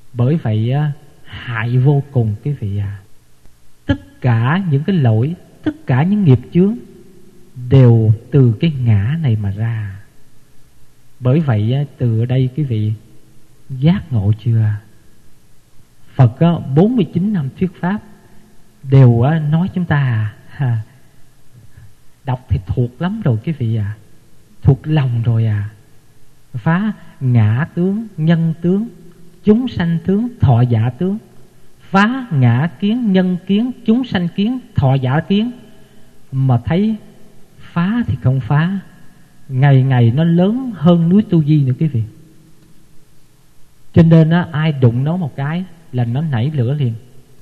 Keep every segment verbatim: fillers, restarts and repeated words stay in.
Bởi vậy hại vô cùng quý vị à. Tất cả những cái lỗi, tất cả những nghiệp chướng đều từ cái ngã này mà ra. Bởi vậy từ ở đây quý vị giác ngộ chưa? Phật bốn mươi chín năm thuyết pháp đều nói chúng ta à, đọc thì thuộc lắm rồi quý vị à, thuộc lòng rồi à. Phá ngã tướng, nhân tướng, chúng sanh tướng, thọ giả tướng. Phá ngã kiến, nhân kiến, chúng sanh kiến, thọ giả kiến. Mà thấy phá thì không phá, ngày ngày nó lớn hơn núi Tu Di nữa quý vị. Cho nên á, ai đụng nó một cái là nó nảy lửa liền.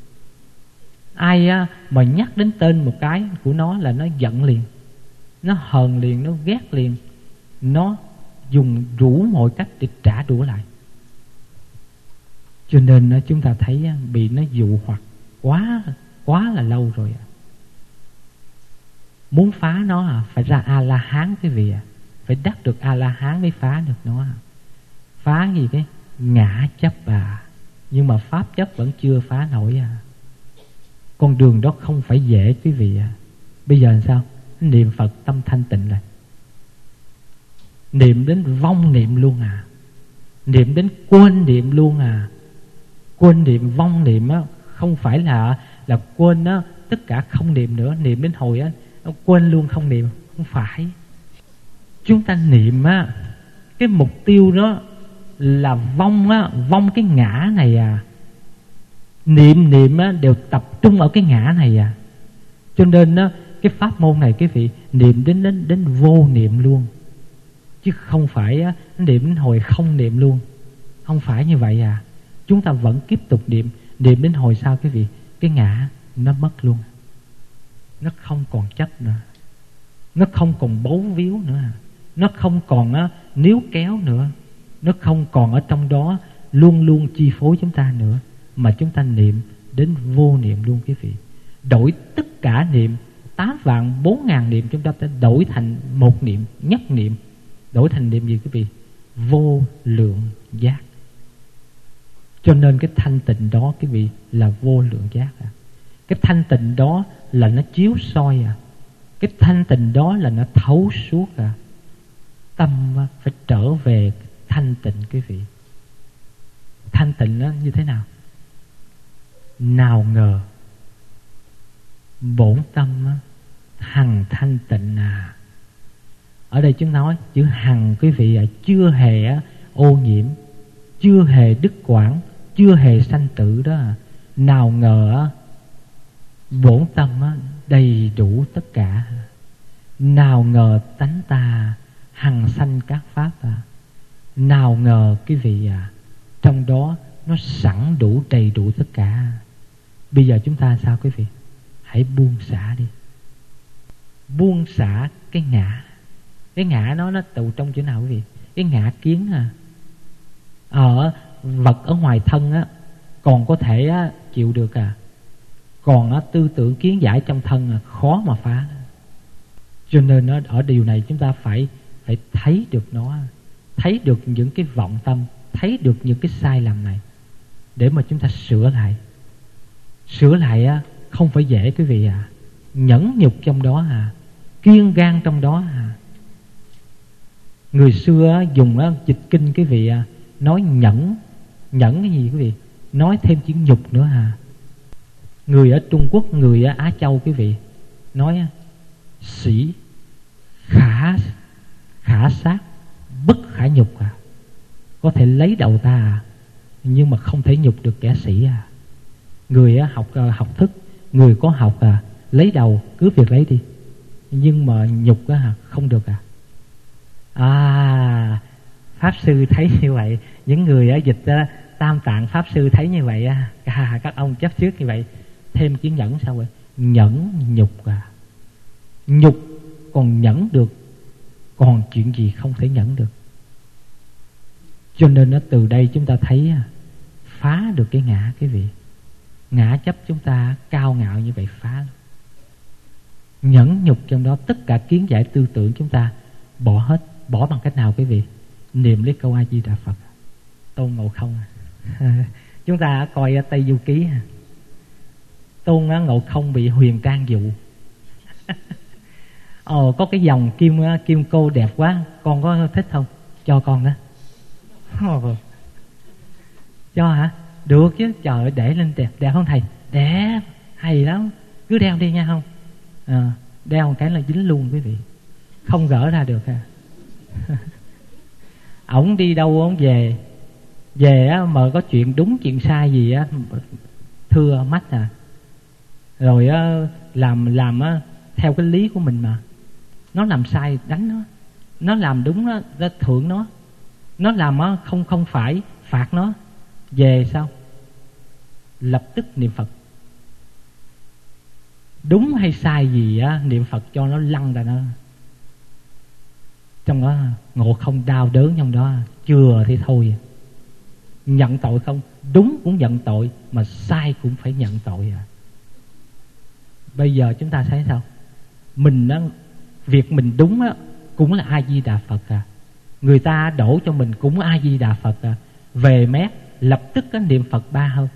Ai á, mà nhắc đến tên một cái của nó là nó giận liền, nó hờn liền, nó ghét liền. Nó dùng đủ mọi cách để trả đũa lại. Cho nên chúng ta thấy bị nó dụ hoặc quá quá là lâu rồi. Muốn phá nó à, phải ra A-la-hán quý vị à. Phải đắc được A-la-hán mới phá được nó. Phá gì cái ngã chấp à. Nhưng mà pháp chấp vẫn chưa phá nổi à. Con đường đó không phải dễ quý vị à. Bây giờ làm sao? Niệm Phật tâm thanh tịnh lại. Niệm đến vong niệm luôn à. Niệm đến quên niệm luôn à. Quên niệm vong niệm á, không phải là là quên á, tất cả không niệm nữa. Niệm đến hồi á, quên luôn không niệm. Không phải. Chúng ta niệm á, cái mục tiêu đó là vong á, vong cái ngã này à. Niệm niệm á, đều tập trung ở cái ngã này à. Cho nên á, cái pháp môn này quý vị niệm đến đến đến vô niệm luôn, chứ không phải á, niệm đến hồi không niệm luôn. Không phải như vậy à. Chúng ta vẫn tiếp tục niệm. Niệm đến hồi sao quý vị? Cái ngã nó mất luôn. Nó không còn chấp nữa. Nó không còn bấu víu nữa. Nó không còn á, níu kéo nữa. Nó không còn ở trong đó luôn luôn chi phối chúng ta nữa. Mà chúng ta niệm đến vô niệm luôn quý vị. Đổi tất cả niệm tám vạn bốn ngàn niệm, chúng ta sẽ đổi thành một niệm, nhất niệm. Đổi thành niệm gì quý vị? Vô lượng giác. Cho nên cái thanh tịnh đó quý vị là vô lượng giác à. Cái thanh tịnh đó là nó chiếu soi à. Cái thanh tịnh đó là nó thấu suốt à. Tâm phải trở về thanh tịnh quý vị. Thanh tịnh nó như thế nào? Nào ngờ bổn tâm hằng thanh tịnh à. Ở đây chúng nói chữ hằng quý vị à, chưa hề ô nhiễm, chưa hề đứt quãng, chưa hề sanh tử đó. Nào ngờ bổn tâm đầy đủ tất cả. Nào ngờ tánh ta hằng sanh các pháp à. Nào ngờ quý vị à, trong đó nó sẵn đủ đầy đủ tất cả. Bây giờ chúng ta sao quý vị? Hãy buông xả đi. Buông xả cái ngã. Cái ngã nó nó tụ trong chỗ nào quý vị? Cái ngã kiến à. Ở vật ở ngoài thân á, còn có thể á, chịu được à. Còn á, tư tưởng kiến giải trong thân à, khó mà phá. Cho nên á, ở điều này chúng ta phải phải thấy được nó, thấy được những cái vọng tâm, thấy được những cái sai lầm này để mà chúng ta sửa lại. Sửa lại á, không phải dễ quý vị à. Nhẫn nhục trong đó à, kiên gan trong đó à. Người xưa á, dùng á, dịch kinh quý vị à, nói nhẫn. Nhẫn cái gì quý vị? Nói thêm chữ nhục nữa à. Người ở Trung Quốc, người ở Á Châu quý vị nói sĩ khả khả sát bất khả nhục à. Có thể lấy đầu ta à, nhưng mà không thể nhục được kẻ sĩ à. Người á, học học thức, người có học à, lấy đầu cứ việc lấy đi, nhưng mà nhục á, không được à. À, Pháp Sư thấy như vậy. Những người á, dịch á, Tam Tạng Pháp Sư thấy như vậy á, à, các ông chấp trước như vậy. Thêm chữ nhẫn sao vậy? Nhẫn nhục à. Nhục còn nhẫn được, còn chuyện gì không thể nhẫn được. Cho nên nó từ đây chúng ta thấy phá được cái ngã quý vị. Ngã chấp chúng ta cao ngạo như vậy phá. Nhẫn nhục trong đó tất cả kiến giải tư tưởng chúng ta bỏ hết. Bỏ bằng cách nào quý vị? Niệm lấy câu A Di Đà Phật. Tôn Ngộ Không à. Chúng ta coi Tây Du Ký, Tôn Ngộ Không bị Huyền Trang dụ. Ồ, có cái dòng kim kim cô đẹp quá, con có thích không? Cho con đó. Ồ, cho hả? Được chứ, trời ơi, để lên đẹp, đẹp không thầy? Đẹp, hay lắm, cứ đeo đi nha không? À, đeo một cái là dính luôn quý vị, không gỡ ra được à. Ổng đi đâu ổng về, về á mà có chuyện đúng chuyện sai gì á thưa mắt à, rồi á làm làm á theo cái lý của mình mà. Nó làm sai đánh nó, nó làm đúng á ra thưởng nó, nó làm á không không phải phạt nó. Về sao? Lập tức niệm Phật. Đúng hay sai gì á niệm Phật cho nó lăn ra nó. Trong đó Ngộ Không đau đớn trong đó, chừa thì thôi. Nhận tội không? Đúng cũng nhận tội, mà sai cũng phải nhận tội à. Bây giờ chúng ta thấy sao? Mình á, việc mình đúng á cũng là A Di Đà Phật à. Người ta đổ cho mình cũng A Di Đà Phật à. Về mét lập tức cái niệm Phật ba hơn.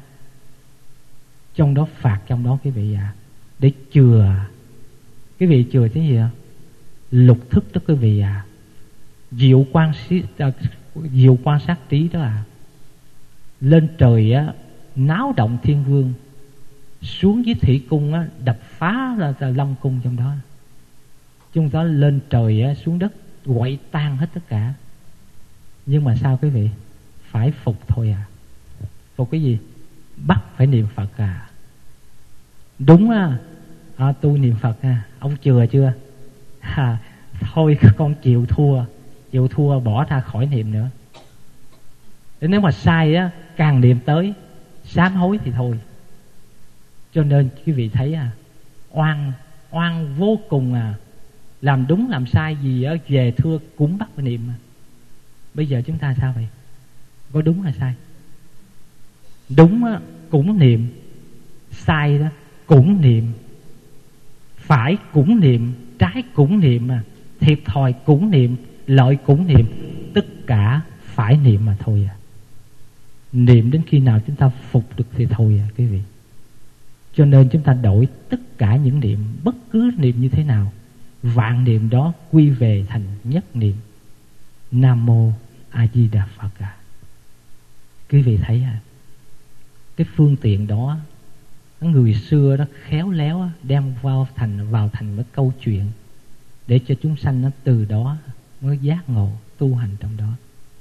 Trong đó phạt trong đó quý vị à, để chừa. Quý vị chừa cái gì ạ? Lục thức đó quý vị à. Diệu quan diệu quan sát trí đó à. Lên trời á náo động thiên vương, xuống dưới thủy cung á đập phá ra, ra long cung trong đó. Chúng ta lên trời á xuống đất quậy tan hết tất cả. Nhưng mà sao quý vị? Phải phục thôi à. Phục cái gì? Bắt phải niệm Phật à. Đúng á, à, tôi niệm Phật à. Ông chừa chưa? À, thôi con chịu thua, chịu thua bỏ ra khỏi niệm nữa. Để nếu mà sai á, càng niệm tới sám hối thì thôi. Cho nên quý vị thấy à, oan oan vô cùng à. Làm đúng làm sai gì á về thưa cũng bắt phải niệm à. Bây giờ chúng ta sao vậy? Có đúng hay sai? Đúng á cũng niệm, sai đó cũng niệm, phải cũng niệm, trái cũng niệm à, thiệt thòi cũng niệm, lợi cũng niệm, tất cả phải niệm mà thôi à. Niệm đến khi nào chúng ta phục được thì thôi à quý vị. Cho nên chúng ta đổi tất cả những niệm, bất cứ niệm như thế nào, vạn niệm đó quy về thành nhất niệm Nam Mô A Di Đà Phật à. Quý vị thấy à, cái phương tiện đó người xưa đó khéo léo đem vào thành vào thành một câu chuyện để cho chúng sanh nó từ đó mới giác ngộ tu hành trong đó.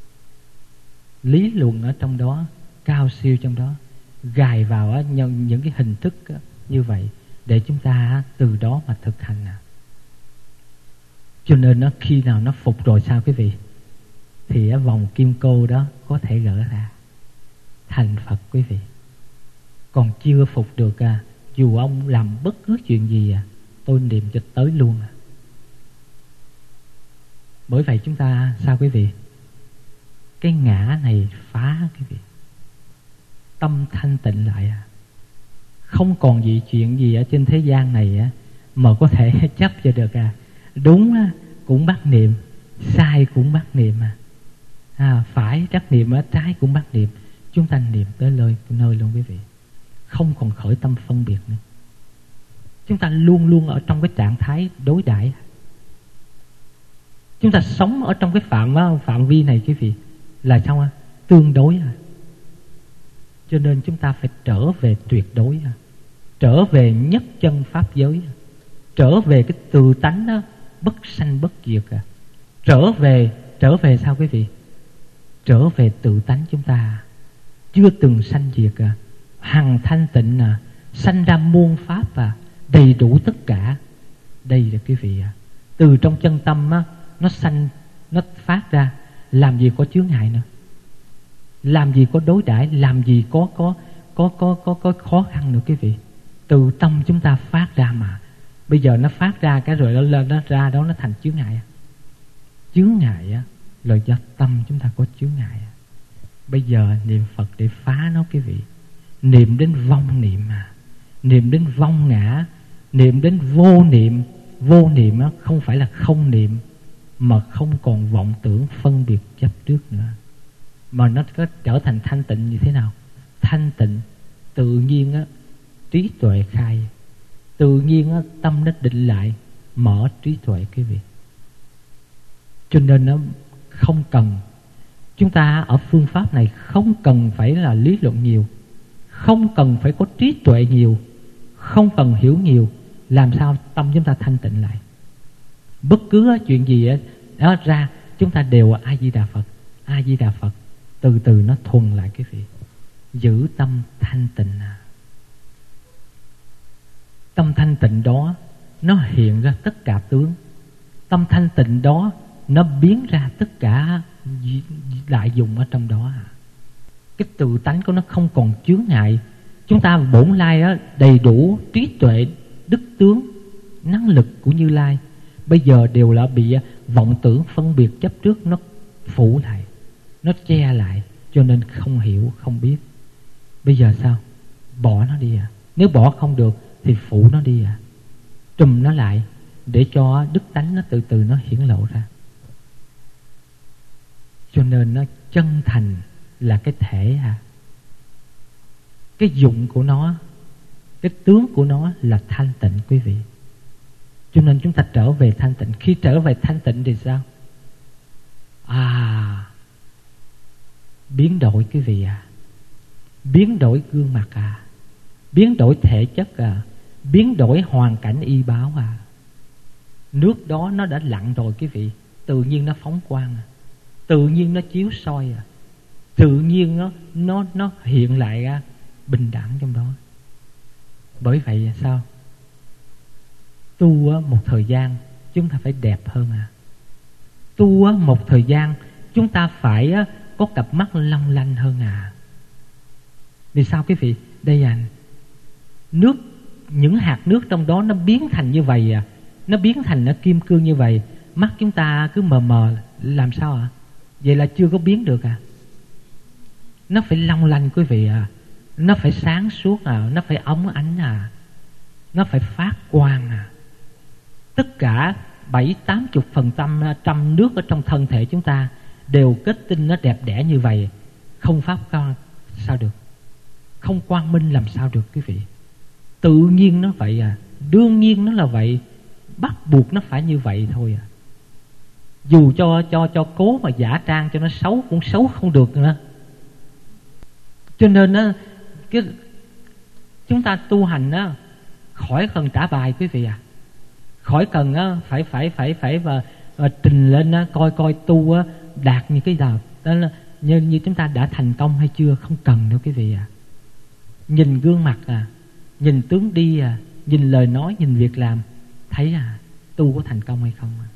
Lý luận ở trong đó, cao siêu trong đó, gài vào những cái hình thức như vậy để chúng ta từ đó mà thực hành à. Cho nên nó khi nào nó phục rồi sao quý vị, thì vòng kim cô đó có thể gỡ ra thành Phật quý vị. Còn chưa phục được à, dù ông làm bất cứ chuyện gì à, tôi niệm cho tới luôn à. Bởi vậy chúng ta sao quý vị, cái ngã này phá quý vị, tâm thanh tịnh lại à. Không còn gì chuyện gì ở trên thế gian này á mà có thể chấp cho được à. Đúng á cũng bắt niệm, sai cũng bắt niệm à, à phải trắc niệm á, trái cũng bắt niệm. Chúng ta niệm tới nơi nơi luôn quý vị, không còn khởi tâm phân biệt nữa. Chúng ta luôn luôn ở trong cái trạng thái đối đãi. Chúng ta sống ở trong cái phạm phạm vi này quý vị là sao à? Tương đối à. Cho nên chúng ta phải trở về tuyệt đối à. Trở về nhất chân pháp giới à. Trở về cái tự tánh đó, bất sanh bất diệt à. Trở về trở về sao quý vị? Trở về tự tánh chúng ta chưa từng sanh diệt à, hằng thanh tịnh à, sanh ra muôn pháp à, đầy đủ tất cả. Đây là quý vị à. Từ trong chân tâm á, nó sanh, nó phát ra, làm gì có chướng ngại nữa, làm gì có đối đãi, làm gì có có có có có có khó khăn nữa quý vị. Từ tâm chúng ta phát ra mà. Bây giờ nó phát ra cái rồi nó lên nó ra đó nó thành chướng ngại à. Chướng ngại á là do tâm chúng ta có chướng ngại à. Bây giờ niệm Phật để phá nó quý vị. Niệm đến vong niệm mà, niệm đến vong ngã, niệm đến vô niệm. Vô niệm á không phải là không niệm, mà không còn vọng tưởng phân biệt chấp trước nữa, mà nó có trở thành thanh tịnh như thế nào? thanh tịnh, tự nhiên á, trí tuệ khai, tự nhiên á, tâm nó định lại, mở trí tuệ quý vị. Cho nên nó không cần, chúng ta ở phương pháp này không cần phải là lý luận nhiều, không cần phải có trí tuệ nhiều, không cần hiểu nhiều, làm sao tâm chúng ta thanh tịnh lại. Bất cứ chuyện gì đó ra, chúng ta đều A Di Đà Phật, A Di Đà Phật, từ từ nó thuần lại quý vị. Giữ tâm thanh tịnh à. Tâm thanh tịnh đó nó hiện ra tất cả tướng. Tâm thanh tịnh đó nó biến ra tất cả đại dụng ở trong đó à. Cái tự tánh của nó không còn chướng ngại. Chúng ta bổn lai á, đầy đủ trí tuệ, đức tướng, năng lực của Như Lai, bây giờ đều là bị vọng tưởng phân biệt chấp trước nó phủ lại, nó che lại, cho nên không hiểu, không biết. Bây giờ sao? Bỏ nó đi à. Nếu bỏ không được thì phủ nó đi à, trùm nó lại để cho đức tánh nó từ từ nó hiển lộ ra. Cho nên nó chân thành là cái thể à. Cái dụng của nó, cái tướng của nó là thanh tịnh quý vị. Cho nên chúng ta trở về thanh tịnh. Khi trở về thanh tịnh thì sao? À, biến đổi quý vị à, biến đổi gương mặt à, biến đổi thể chất à, biến đổi hoàn cảnh y báo à. Nước đó nó đã lặn rồi quý vị, tự nhiên nó phóng quang à, tự nhiên nó chiếu soi à, tự nhiên nó nó nó hiện lại à, bình đẳng trong đó. Bởi vậy sao? Tu một thời gian chúng ta phải đẹp hơn à. Tu một thời gian chúng ta phải có cặp mắt long lanh hơn à. Vì sao quý vị? Đây à, nước, những hạt nước trong đó nó biến thành như vậy à, nó biến thành nó kim cương như vậy, mắt chúng ta cứ mờ mờ làm sao ạ? À? Vậy là chưa có biến được à. Nó phải long lanh quý vị à, nó phải sáng suốt à, nó phải óng ánh à, nó phải phát quang à. Tất cả bảy tám chục phần trăm trăm nước ở trong thân thể chúng ta đều kết tinh nó đẹp đẽ như vậy, không phát quang sao được, không quang minh làm sao được quý vị. Tự nhiên nó vậy à, đương nhiên nó là vậy, bắt buộc nó phải như vậy thôi à. Dù cho cho cho cố mà giả trang cho nó xấu cũng xấu không được nữa. Cho nên á, cái chúng ta tu hành á, khỏi cần trả bài quý vị à, khỏi cần á phải phải phải phải và, và trình lên á, coi coi tu á đạt như cái nào đó là như như chúng ta đã thành công hay chưa, không cần nữa quý vị à. Nhìn gương mặt à, nhìn tướng đi à, nhìn lời nói, nhìn việc làm, thấy à tu có thành công hay không à.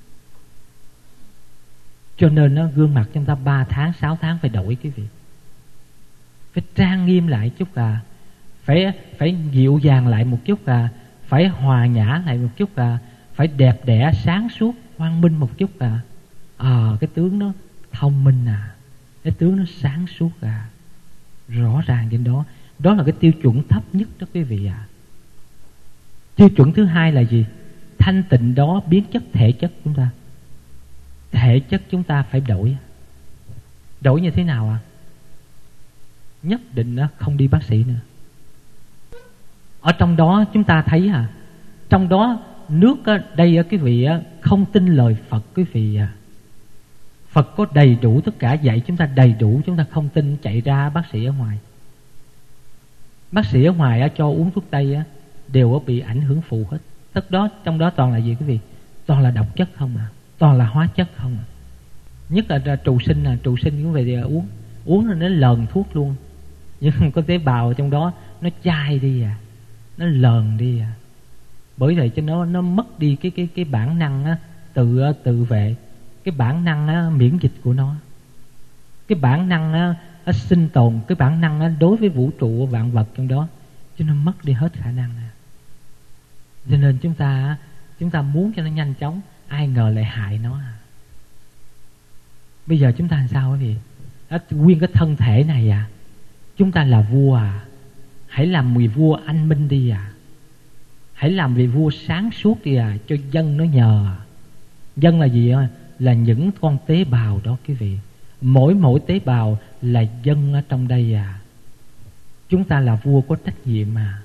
Cho nên nó gương mặt chúng ta ba tháng, sáu tháng phải đổi quý vị, phải trang nghiêm lại chút à, phải phải dịu dàng lại một chút à, phải hòa nhã lại một chút à, phải đẹp đẽ, sáng suốt, quang minh một chút à. À, cái tướng nó thông minh à, cái tướng nó sáng suốt à, rõ ràng trên đó. Đó là cái tiêu chuẩn thấp nhất đó quý vị à. Tiêu chuẩn thứ hai là gì? Thanh tịnh đó biến chất thể chất chúng ta. Thể chất chúng ta phải đổi. Đổi như thế nào à? Nhất định không đi bác sĩ nữa. Ở trong đó chúng ta thấy à, trong đó nước đây quý vị không tin lời Phật quý vị à. Phật có đầy đủ tất cả dạy chúng ta đầy đủ, chúng ta không tin chạy ra bác sĩ ở ngoài. Bác sĩ ở ngoài cho uống thuốc tây đều bị ảnh hưởng phụ hết. Tất đó trong đó toàn là gì quý vị? Toàn là độc chất không à, toàn là hóa chất không à. Nhất là trù sinh à, trù sinh cũng về uống, uống là nó lờn thuốc luôn. Nhưng có tế bào trong đó nó chai đi à, nó lờn đi à. Bởi vậy cho nó nó mất đi cái cái cái bản năng á, tự tự vệ, cái bản năng á, miễn dịch của nó, cái bản năng á, á, sinh tồn, cái bản năng á, đối với vũ trụ vạn vật trong đó, cho nó mất đi hết khả năng à. Cho nên chúng ta chúng ta muốn cho nó nhanh chóng, ai ngờ lại hại nó à. Bây giờ chúng ta làm sao quý vị? Đó, nguyên cái thân thể này à, chúng ta là vua à, hãy làm người vua anh minh đi à, hãy làm vị vua sáng suốt đi à, cho dân nó nhờ à. Dân là gì à? Là những con tế bào đó quý vị. Mỗi mỗi tế bào là dân ở trong đây à. Chúng ta là vua có trách nhiệm mà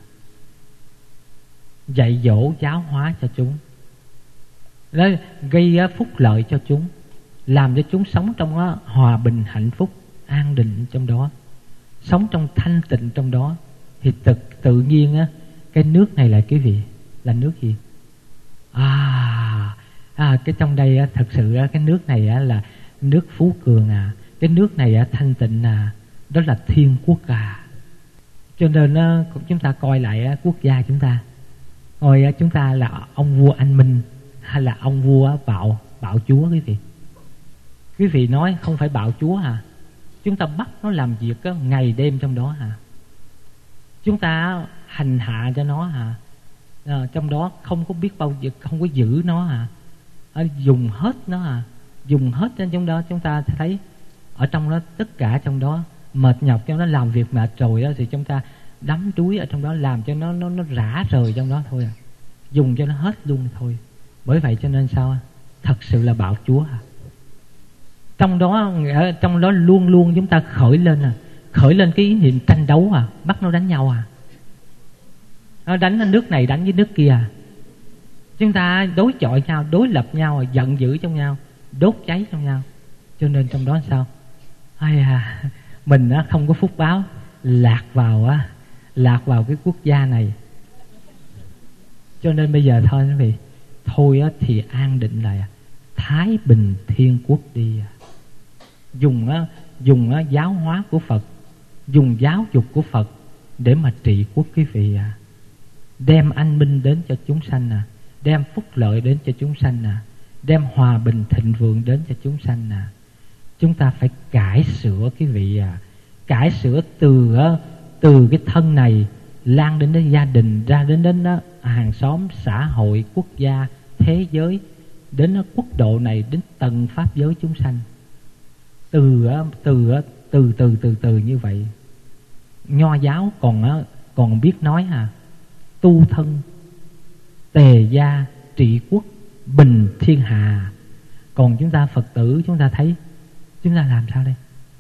dạy dỗ giáo hóa cho chúng, đó, gây phúc lợi cho chúng, làm cho chúng sống trong đó hòa bình hạnh phúc an định trong đó, sống trong thanh tịnh trong đó. Thì tự, tự nhiên á, cái nước này là cái gì? Là nước gì? À, à cái trong đây á, thật sự á, cái nước này á, là nước Phú Cường à. Cái nước này á, thanh tịnh à. Đó là thiên quốc à. Cho nên á, chúng ta coi lại á, quốc gia chúng ta, rồi á, chúng ta là ông vua anh minh hay là ông vua bạo bạo chúa quý vị? Quý vị nói không phải bạo chúa à. Chúng ta bắt nó làm việc á, ngày đêm trong đó à. Chúng ta hành hạ cho nó à. À, trong đó không có biết bao giờ, không có giữ nó à. À, dùng hết nó à. Dùng hết trên trong đó. Chúng ta thấy ở trong đó, tất cả trong đó mệt nhọc cho nó, làm việc mệt rồi đó, thì chúng ta đắm đuối ở trong đó, làm cho nó nó nó rã rời trong đó thôi à. Dùng cho nó hết luôn thôi. Bởi vậy cho nên sao? Thật sự là bạo chúa à. Trong đó, trong đó luôn luôn chúng ta khởi lên à, khởi lên cái ý niệm tranh đấu à, bắt nó đánh nhau à. Nó đánh nước này đánh với nước kia à. Chúng ta đối chọi nhau, đối lập nhau, giận dữ trong nhau, đốt cháy trong nhau. Cho nên trong đó sao? Ai à, mình á, không có phúc báo, lạc vào á, lạc vào cái quốc gia này. Cho nên bây giờ thôi quý vị, thôi á, thì an định lại, thái bình thiên quốc đi. Dùng á, dùng á, giáo hóa của Phật, dùng giáo dục của Phật để mà trị quốc quý vị à. Đem an ninh đến cho chúng sanh à, đem phúc lợi đến cho chúng sanh à, đem hòa bình thịnh vượng đến cho chúng sanh à. Chúng ta phải cải sửa quý vị à, cải sửa từ từ cái thân này lan đến đến gia đình, ra đến đến đó hàng xóm, xã hội, quốc gia, thế giới, đến quốc độ này, đến tầng pháp giới chúng sanh. Từ từ từ từ từ từ như vậy. Nho giáo còn còn biết nói à, tu thân, tề gia, trị quốc, bình thiên hạ. Còn chúng ta Phật tử chúng ta thấy chúng ta làm sao đây?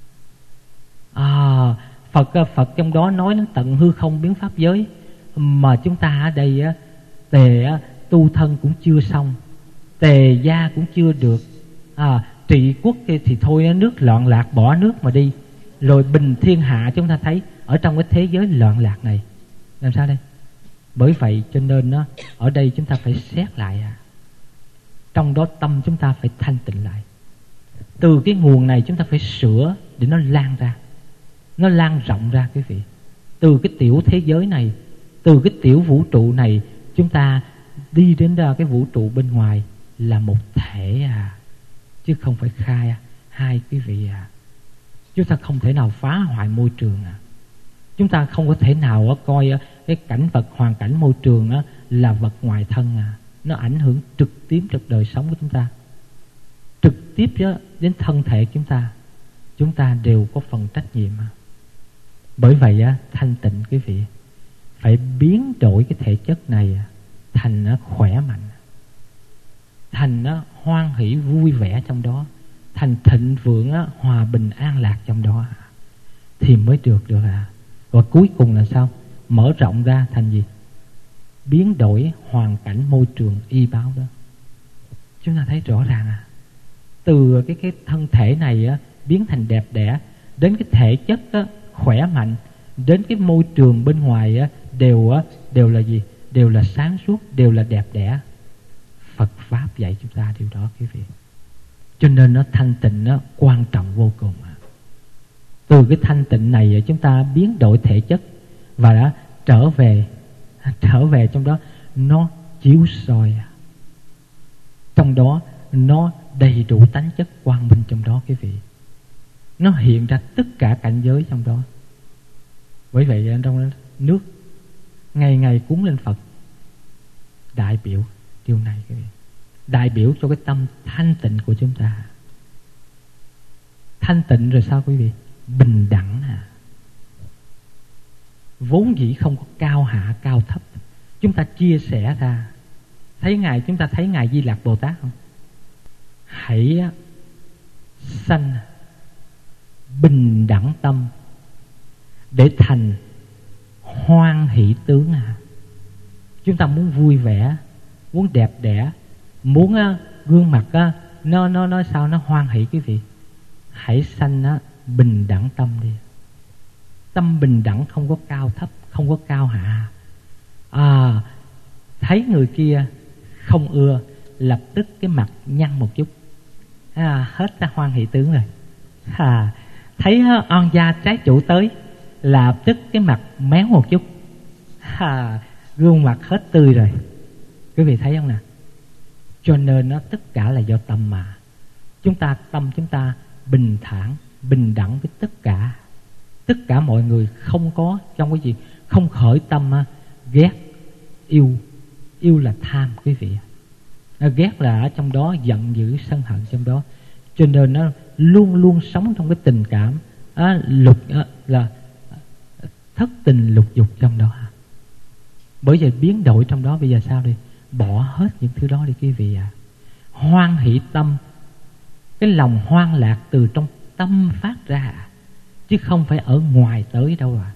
À, Phật Phật trong đó nói đến tận hư không biến pháp giới, mà chúng ta ở đây á, tề á, tu thân cũng chưa xong, tề gia cũng chưa được, à, trị quốc thì thôi nước loạn lạc bỏ nước mà đi, rồi bình thiên hạ. Chúng ta thấy ở trong cái thế giới loạn lạc này làm sao đây? Bởi vậy cho nên á, ở đây chúng ta phải xét lại à. Trong đó tâm chúng ta phải thanh tịnh lại. Từ cái nguồn này chúng ta phải sửa để nó lan ra, nó lan rộng ra quý vị. Từ cái tiểu thế giới này, từ cái tiểu vũ trụ này, chúng ta đi đến ra cái vũ trụ bên ngoài là một thể à, chứ không phải khai hai quý vị à. Chúng ta không thể nào phá hoại môi trường à. Chúng ta không có thể nào coi cái cảnh vật, hoàn cảnh môi trường là vật ngoài thân à. Nó ảnh hưởng trực tiếp đến đời sống của chúng ta, trực tiếp đến thân thể chúng ta. Chúng ta đều có phần trách nhiệm. Bởi vậy thanh tịnh quý vị phải biến đổi cái thể chất này thành khỏe mạnh, thành hoan hỷ vui vẻ trong đó, thành thịnh vượng hòa bình an lạc trong đó, thì mới được được à. Và cuối cùng là sao? Mở rộng ra thành gì? Biến đổi hoàn cảnh môi trường y báo đó. Chúng ta thấy rõ ràng à. Từ cái, cái thân thể này á, biến thành đẹp đẽ, đến cái thể chất á, khỏe mạnh, đến cái môi trường bên ngoài á, đều á, đều là gì? Đều là sáng suốt, đều là đẹp đẽ. Phật Pháp dạy chúng ta điều đó quý vị. Cho nên nó thanh tịnh nó quan trọng vô cùng à. Từ cái thanh tịnh này chúng ta biến đổi thể chất và đã trở về trở về trong đó nó chiếu soi à. Trong đó nó đầy đủ tánh chất quang minh trong đó quý vị. Nó hiện ra tất cả cảnh giới trong đó. Bởi vậy trong nước ngày ngày cúng lên Phật, đại biểu điều này quý vị, đại biểu cho cái tâm thanh tịnh của chúng ta. Thanh tịnh rồi sao quý vị? Bình đẳng à. Vốn dĩ không có cao hạ cao thấp, chúng ta chia sẻ ra. Thấy ngài, chúng ta thấy ngài Di Lặc Bồ Tát không? Hãy sanh bình đẳng tâm để thành hoan hỷ tướng à. Chúng ta muốn vui vẻ, muốn đẹp đẽ, muốn á, gương mặt á, nó nó nó sao nó hoan hỷ quý vị. Hãy sanh á, bình đẳng tâm đi. Tâm bình đẳng không có cao thấp, không có cao hạ. À, thấy người kia không ưa, lập tức cái mặt nhăn một chút, à, hết ra hoan hỷ tướng rồi. À, thấy on gia trái chủ tới, lập tức cái mặt méo một chút, à, gương mặt hết tươi rồi. Quý vị thấy không nè? Cho nên nó tất cả là do tâm mà. Chúng ta tâm chúng ta bình thản, bình đẳng với tất cả. Tất cả mọi người không có trong cái gì, không khởi tâm á, ghét, yêu. Yêu là tham quý vị. Ghét là ở trong đó, giận dữ, sân hận trong đó. Cho nên nó luôn luôn sống trong cái tình cảm á, lục á, là thất tình lục dục trong đó. Bởi vậy biến đổi trong đó. Bây giờ sao đi? Bỏ hết những thứ đó đi quý vị à. Hoan hỷ tâm, cái lòng hoan lạc từ trong tâm phát ra, chứ không phải ở ngoài tới đâu à.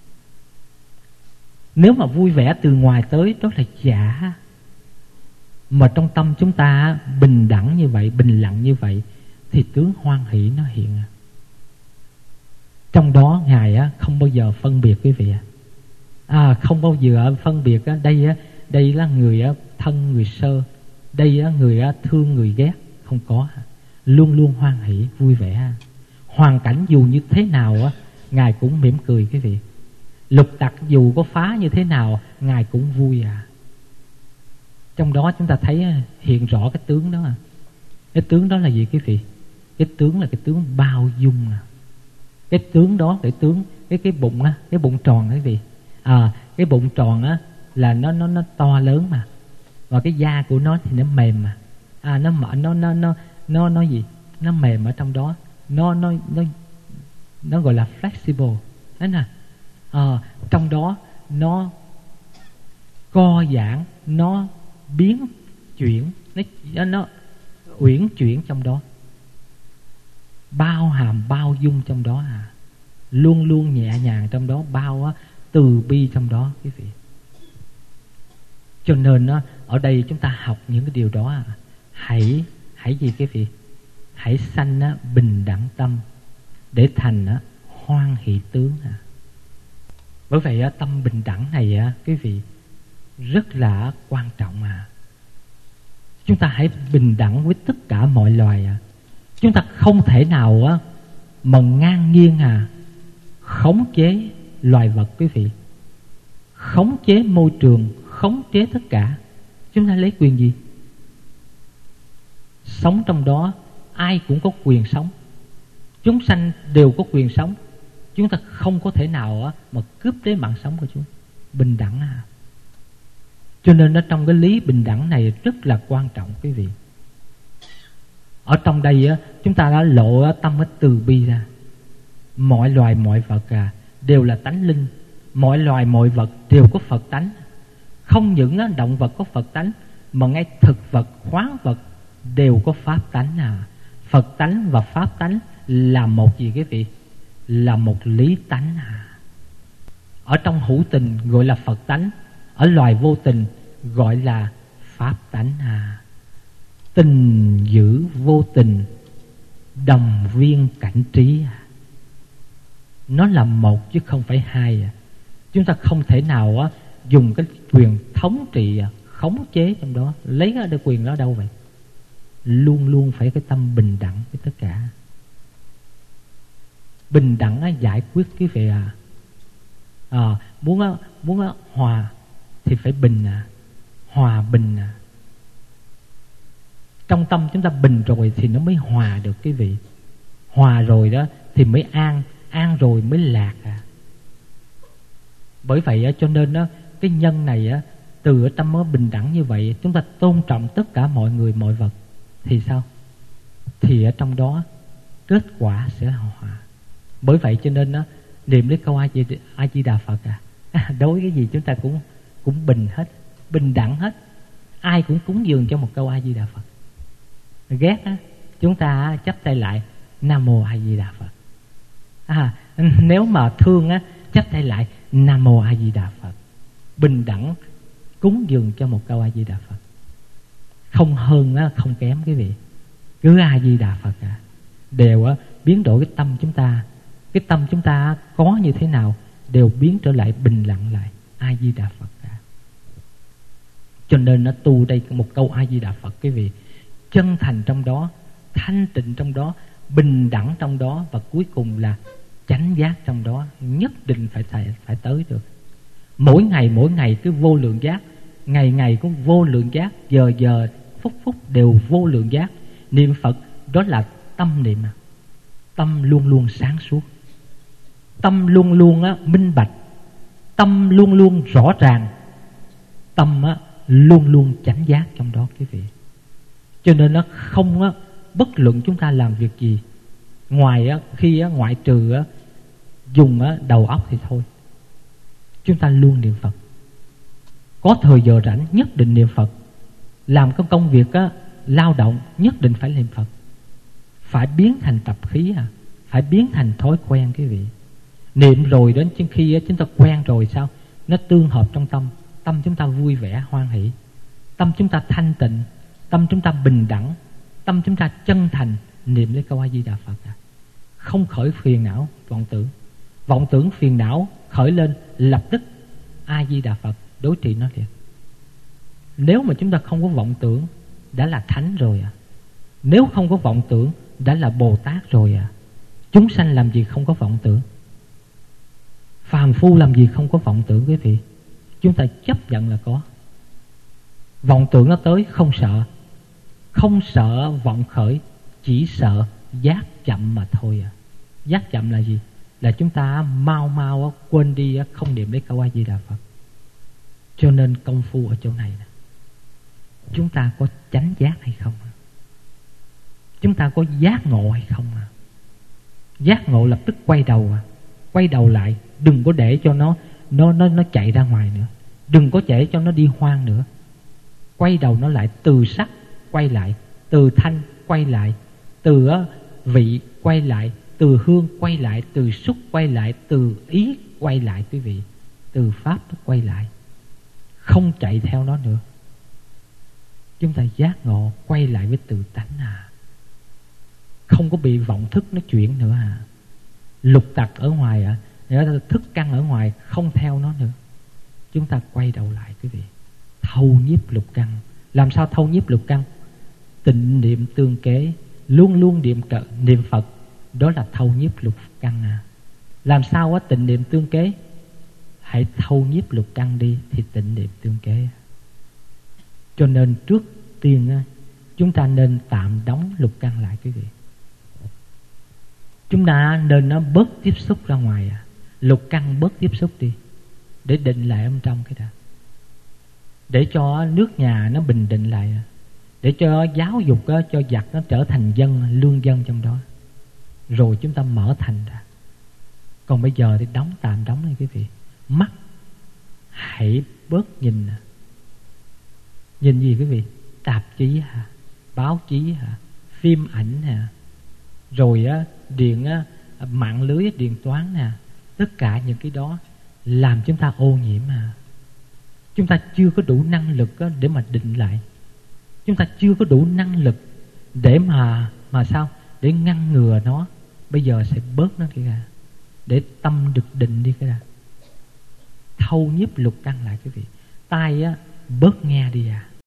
Nếu mà vui vẻ từ ngoài tới đó là giả. Mà trong tâm chúng ta bình đẳng như vậy, bình lặng như vậy, thì tướng hoan hỷ nó hiện. Trong đó Ngài không bao giờ phân biệt quý vị. À, không bao giờ phân biệt đây đây là người thân người sơ, đây là người thương người ghét. Không có. Luôn luôn hoan hỷ, vui vẻ. Hoàn cảnh dù như thế nào Ngài cũng mỉm cười quý vị. Lục tặc dù có phá như thế nào, Ngài cũng vui à. Trong đó chúng ta thấy hiện rõ cái tướng đó. Cái tướng đó là gì quý vị? Cái tướng là cái tướng bao dung à. Cái tướng đó, cái tướng cái cái bụng á, cái bụng tròn quý vị. À, cái bụng tròn á là nó nó nó to lớn mà. Và cái da của nó thì nó mềm mà. À, nó mở nó nó nó nó nó gì? Nó mềm ở trong đó. Nó nó nó nó gọi là flexible. Đấy nè. À, trong đó nó co giãn, nó biến chuyển, nó, nó uyển chuyển trong đó, bao hàm bao dung trong đó à. Luôn luôn nhẹ nhàng trong đó, bao á, từ bi trong đó quý vị. Cho nên á, ở đây chúng ta học những cái điều đó à. Hãy hãy gì quý vị? Hãy sanh á, bình đẳng tâm để thành á, hoan hỷ tướng à. Bởi vậy á, tâm bình đẳng này á, quý vị, rất là quan trọng à. Chúng ta hãy bình đẳng với tất cả mọi loài à. Chúng ta không thể nào á, mà ngang nhiên à, khống chế loài vật quý vị, khống chế môi trường, khống chế tất cả. Chúng ta lấy quyền gì? Sống trong đó, ai cũng có quyền sống. Chúng sanh đều có quyền sống. Chúng ta không có thể nào á, mà cướp lấy mạng sống của chúng. Bình đẳng à. Cho nên ở trong cái lý bình đẳng này rất là quan trọng quý vị. Ở trong đây á, chúng ta đã lộ tâm cái từ bi ra. Mọi loài mọi vật à, đều là tánh linh. Mọi loài mọi vật đều có Phật tánh. Không những á, động vật có Phật tánh, mà ngay thực vật, khoáng vật đều có Pháp tánh à. Phật tánh và Pháp tánh là một gì quý vị? Là một lý tánh à. Ở trong hữu tình gọi là Phật tánh, ở loài vô tình gọi là Pháp tánh à. Tình giữ vô tình, đồng viên cảnh trí à. Nó là một chứ không phải hai à. Chúng ta không thể nào á, dùng cái quyền thống trị à, khống chế trong đó. Lấy ra được quyền đó đâu vậy? Luôn luôn phải cái tâm bình đẳng với tất cả. Bình đẳng á, giải quyết cái việc à. À, muốn á, muốn á, hòa thì phải bình à. Hòa bình à. Trong tâm chúng ta bình rồi thì nó mới hòa được quý vị. Hòa rồi đó thì mới an, an rồi mới lạc à. Bởi vậy á, cho nên á, cái nhân này á, từ ở tâm nó bình đẳng như vậy, chúng ta tôn trọng tất cả mọi người mọi vật, thì sao? Thì ở trong đó kết quả sẽ hòa. Bởi vậy cho nên á, niệm đến câu A Di Đà Phật à, đối với cái gì chúng ta cũng cũng bình hết, bình đẳng hết. Ai cũng cúng dường cho một câu A Di Đà Phật. Ghét á, chúng ta chắp tay lại Nam Mô A Di Đà Phật. À, nếu mà thương á, chắp tay lại Nam Mô A Di Đà Phật, bình đẳng cúng dường cho một câu A Di Đà Phật. Không hơn á, không kém quý vị. Cứ A Di Đà Phật à, đều á, biến đổi cái tâm chúng ta. Cái tâm chúng ta có như thế nào đều biến trở lại bình lặng lại. A Di Đà Phật à. Cho nên nó tu đây một câu A Di Đà Phật quý vị, chân thành trong đó, thanh tịnh trong đó, bình đẳng trong đó, và cuối cùng là chánh giác trong đó. Nhất định phải phải, phải tới được. Mỗi ngày mỗi ngày cứ vô lượng giác, ngày ngày cũng vô lượng giác, giờ giờ phút phút đều vô lượng giác. Niệm Phật đó là tâm niệm, tâm luôn luôn sáng suốt, tâm luôn luôn á, minh bạch, tâm luôn luôn rõ ràng, tâm á, luôn luôn chánh giác trong đó quý vị. Cho nên nó không á, bất luận chúng ta làm việc gì, ngoài á, khi á, ngoại trừ á, dùng á, đầu óc thì thôi, chúng ta luôn niệm Phật. Có thời giờ rảnh nhất định niệm Phật. Làm cái công việc á, lao động nhất định phải niệm Phật. Phải biến thành tập khí à, phải biến thành thói quen quý vị. Niệm rồi đến khi chúng ta quen rồi sao? Nó tương hợp trong tâm. Tâm chúng ta vui vẻ hoan hỷ, tâm chúng ta thanh tịnh, tâm chúng ta bình đẳng, tâm chúng ta chân thành. Niệm lấy câu A Di Đà Phật à. Không khởi phiền não vọng tưởng. Vọng tưởng phiền não khởi lên, lập tức A Di Đà Phật đối trị nó liền. Nếu mà chúng ta không có vọng tưởng, đã là thánh rồi à. Nếu không có vọng tưởng, đã là Bồ Tát rồi à. Chúng sanh làm gì không có vọng tưởng? Phàm phu làm gì không có vọng tưởng quý vị? Chúng ta chấp nhận là có. Vọng tưởng nó tới không sợ. Không sợ vọng khởi, chỉ sợ giác chậm mà thôi à. Giác chậm là gì? Là chúng ta mau mau quên đi, không niệm lấy câu A Di Đà Phật. Cho nên công phu ở chỗ này nè, chúng ta có chánh giác hay không? Chúng ta có giác ngộ hay không? Giác ngộ lập tức quay đầu à. Quay đầu lại, đừng có để cho nó nó nó nó chạy ra ngoài nữa, đừng có để cho nó đi hoang nữa. Quay đầu nó lại, từ sắc quay lại, từ thanh quay lại, từ vị quay lại, từ hương quay lại, từ xúc quay lại, từ ý quay lại quý vị, từ pháp nó quay lại, không chạy theo nó nữa. Chúng ta giác ngộ quay lại với tự tánh à, không có bị vọng thức nó chuyển nữa à. Lục tặc ở ngoài à, thức căn ở ngoài, không theo nó nữa. Chúng ta quay đầu lại quý vị, thâu nhiếp lục căn. Làm sao thâu nhiếp lục căn? Tịnh niệm tương kế, luôn luôn niệm trợ, niệm Phật, đó là thâu nhiếp lục căn à. Làm sao á tịnh niệm tương kế? Hãy thâu nhiếp lục căn đi thì tịnh niệm tương kế. Cho nên trước tiên á, chúng ta nên tạm đóng lục căn lại quý vị. Chúng ta nên nó bớt tiếp xúc ra ngoài à. Lục căn bớt tiếp xúc đi, để định lại ở trong cái đó, để cho nước nhà nó bình định lại à. Để cho giáo dục á, cho giặc nó trở thành dân, lương dân trong đó, rồi chúng ta mở thành ra. Còn bây giờ thì đóng tạm đóng đi quý vị. Mắt hãy bớt nhìn à. Nhìn gì quý vị? Tạp chí hả? Báo chí hả? Phim ảnh hả? Rồi á, điện á, mạng lưới, điện toán nè. Tất cả những cái đó làm chúng ta ô nhiễm à. Chúng ta chưa có đủ năng lực á, để mà định lại. Chúng ta chưa có đủ năng lực để mà Mà sao? Để ngăn ngừa nó. Bây giờ sẽ bớt nó đi ra, để tâm được định đi cái ra. Thâu nhiếp lục căn lại quý vị. Tai á, bớt nghe đi à.